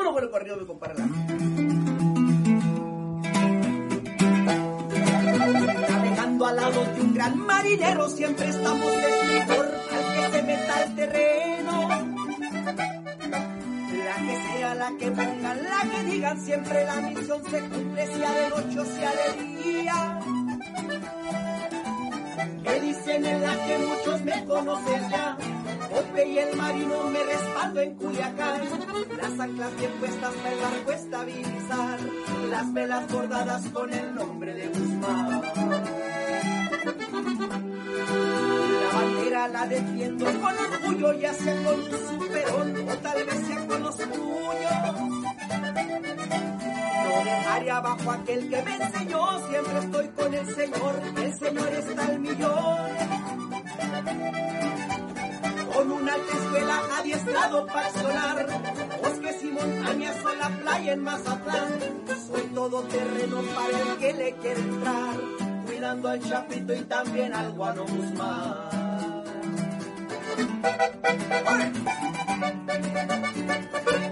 Vamos con el corrido, mi compadre. Navegando al lado de un gran marinero, siempre estamos de estribor al que se meta al terreno. La que sea, la que pongan, la que digan, siempre la misión se cumple, sea de noche o sea de día. Que dicen en la que muchos me conocen ya, Pope y el marino me respaldo en Culiacán. Las anclas bien puestas para el barco estabilizar, las velas bordadas con el nombre de Guzmán. La bandera la defiendo con orgullo, ya sea con un superón o tal vez sea con los puños. No dejaré abajo aquel que me enseñó, siempre estoy con el Señor está al millón. Con una alta escuela adiestrado para accionar, bosques y montañas o la playa en Mazatlán. Soy todo terreno para el que le quiere entrar, cuidando al Chapito y también al Guano Guzmán.